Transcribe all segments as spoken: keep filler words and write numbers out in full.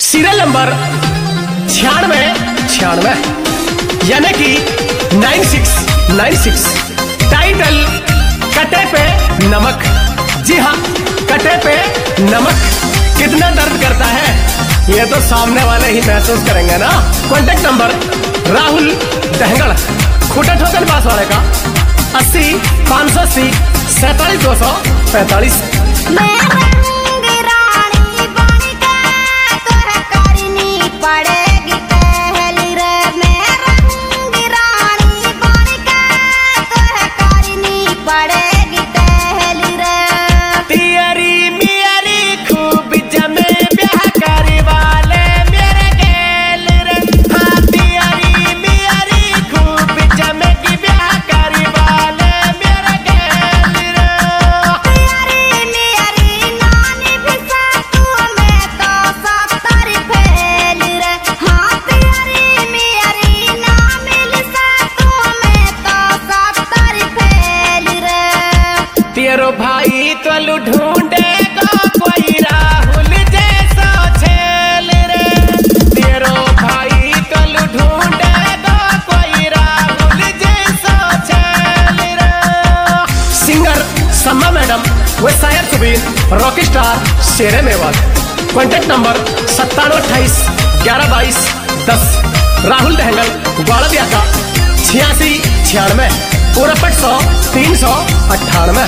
Serial number छियानवे छियानवे यानी कि nine six nine six. Title कटे पे नमक। जी हाँ, कटे पे नमक कितना दर्द करता है ये तो सामने वाले ही महसूस करेंगे ना। कॉन्टेक्ट नंबर राहुल दहंगड़, खूटा ठोकर पास वाले का अस्सी पाँच सौ अस्सी सैतालीस दो सौ पैतालीस। पड़ेगी पहली रे मेरा रानी बन के तो है करनी पड़ेगी पहली रे। तियरी मियरी खूब जमे ब्याह करे वाले मेरे गेल रे। हाँ, तियरी मियरी खूब जमे की ब्याह करे वाले मेरे गेल रे। तियरी मियरी नानी भी सातू में तो सत्तर फेल रे। हाँ, तियरी मियरी ना मिल सातू में तो सत्तर फेल रे। तेरो भाई तो ढूंढेगा कोई राहुल जैसा छेल रे। तेरो भाई तो ढूंढेगा कोई राहुल जैसा छेल रे। सिंगर सम्मा मैडम व शायर सुबीर, रॉकी स्टार शेरे मेवात। कॉन्टेक्ट नंबर सत्तानवे अट्ठाईस ग्यारह बाईस दस। राहुल दहंगल ग्वाड़िया का छियासी छियानवे उनपट सौ तीन सौ अट्ठानवे।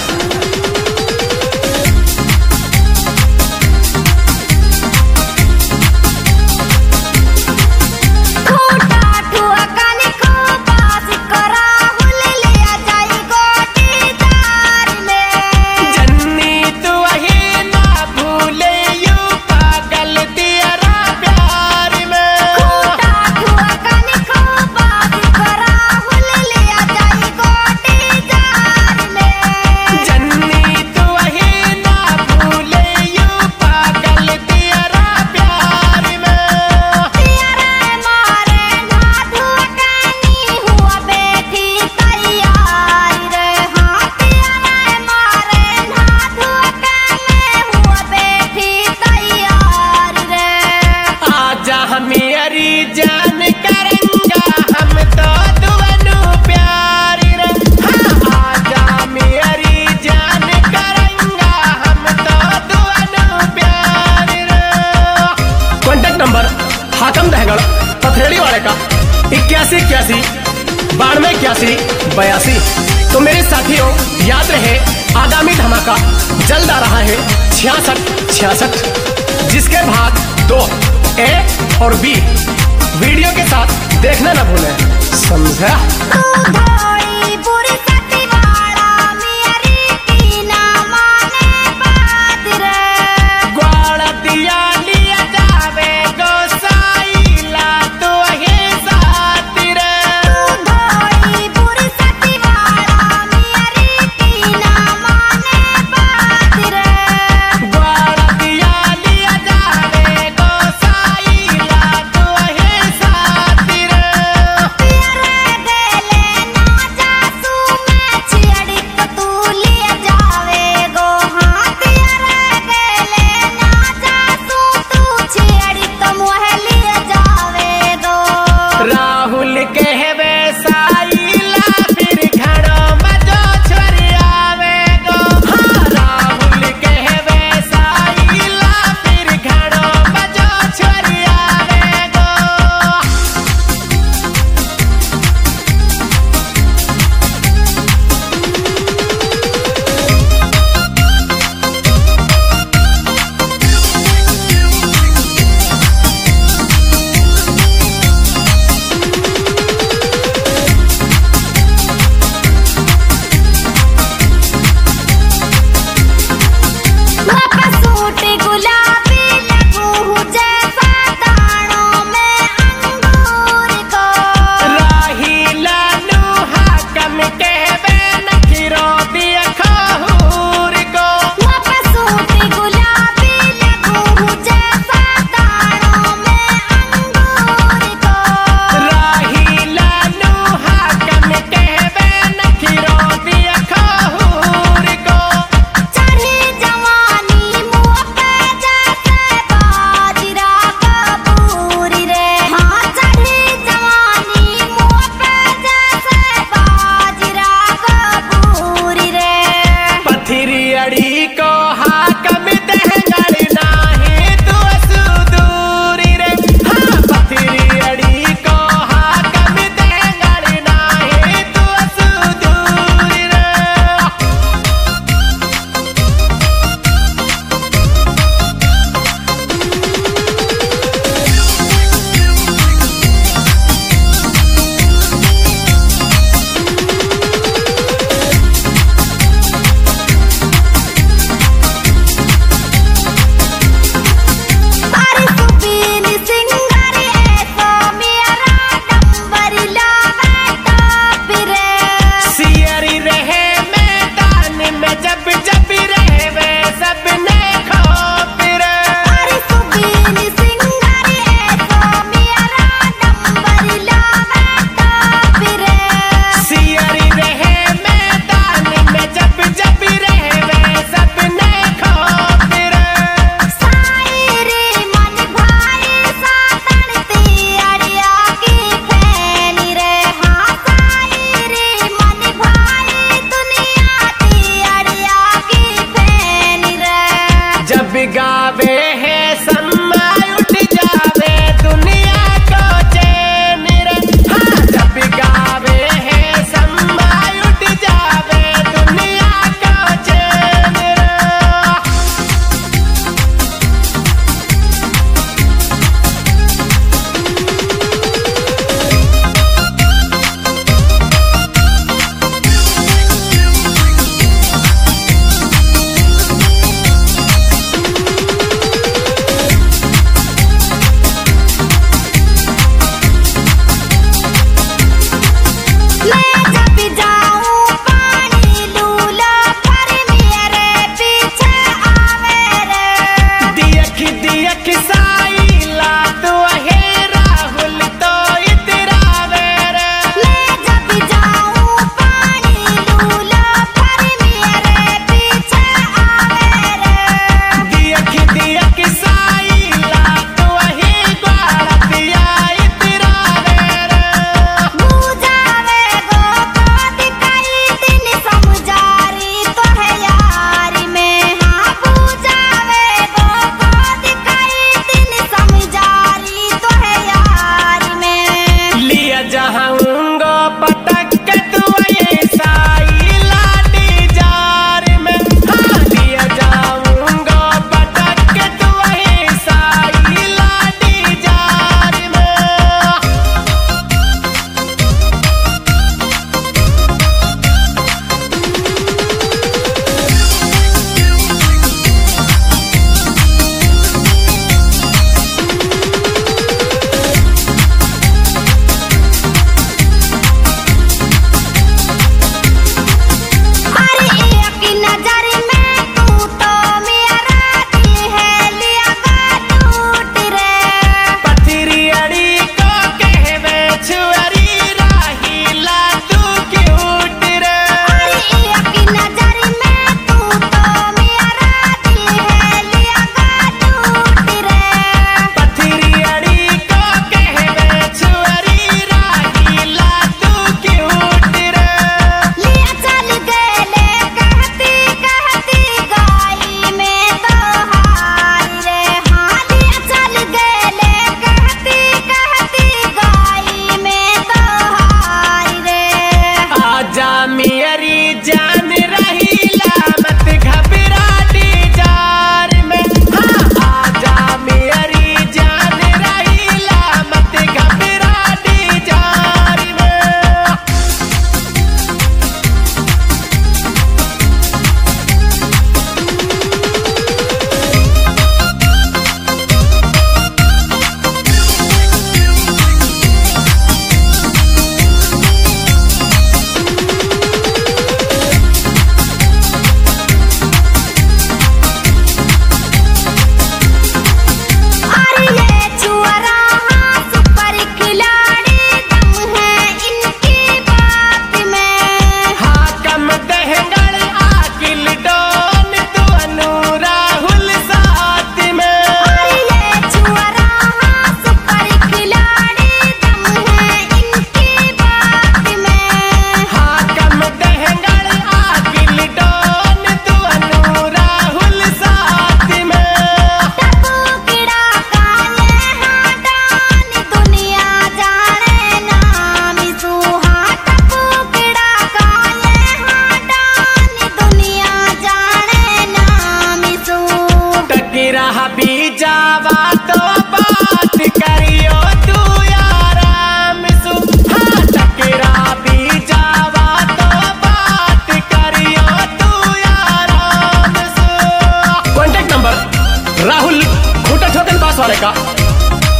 हाकम दहगड़ पथरेड़ी वाले का इक्यासी इक्यासी बानवे इक्यासी बयासी। तो मेरे साथियों याद रहे, आगामी धमाका जल्द आ रहा है छियासठ छियासठ, जिसके भाग दो ए और बी वीडियो के साथ देखना न भूलें। समझा?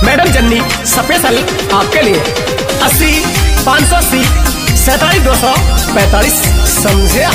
मैडम जन्नी स्पेशल आपके लिए अस्सी पाँच सौ अस्सी सैतालीस दो सौ पैतालीस समझे।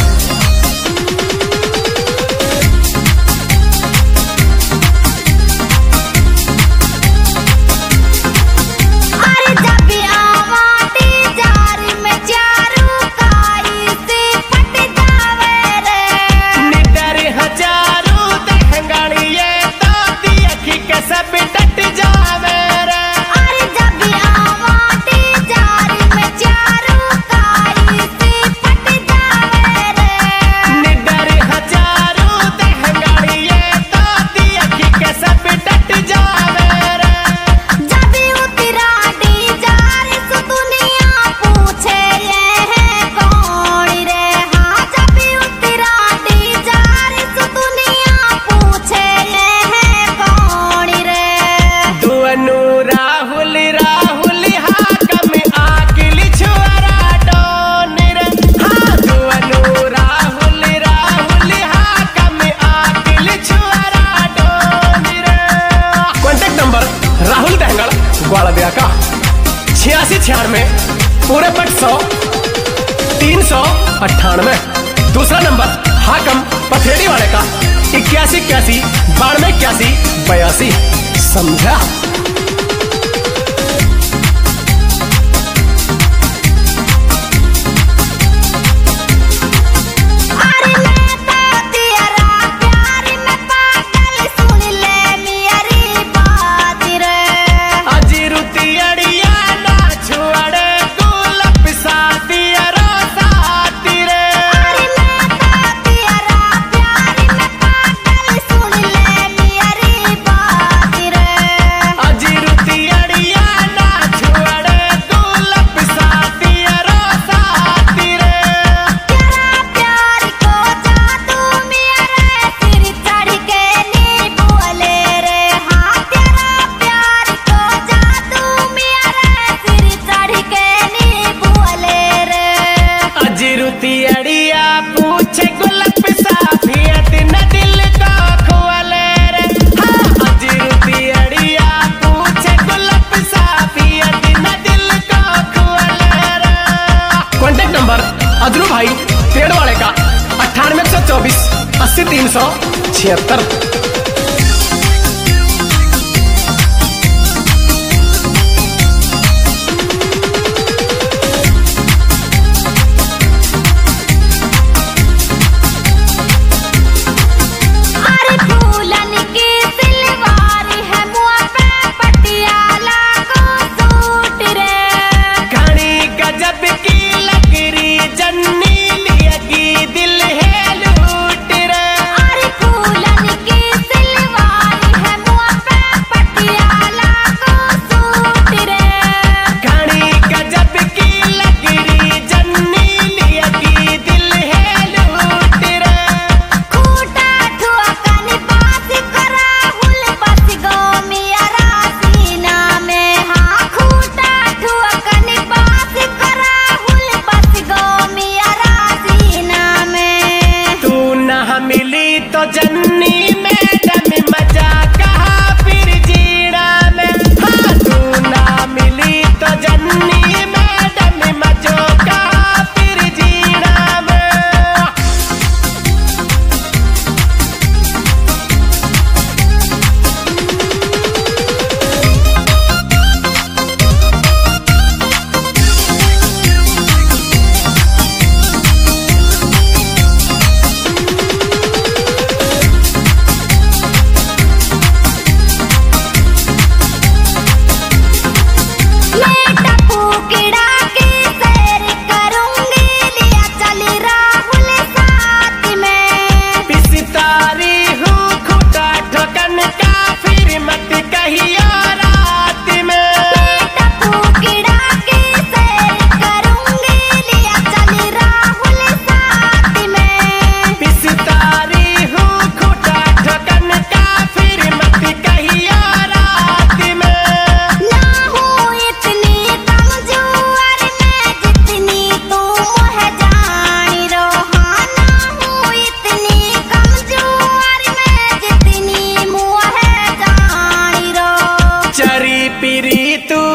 का छियासी छियानवे पूरे पट सौ तीन सौ अट्ठानवे। दूसरा नंबर हाकम पथरेड़ी वाले का इक्यासी इक्यासी बानवे इक्यासी बयासी समझा। अजरू भाई पेड़ वाले का अट्ठानवे सौ चौबीस अस्सी तीन सौ छिहत्तर। जन्नी लिया की दिल है लूट रे। अरे फूलन की पिरी तू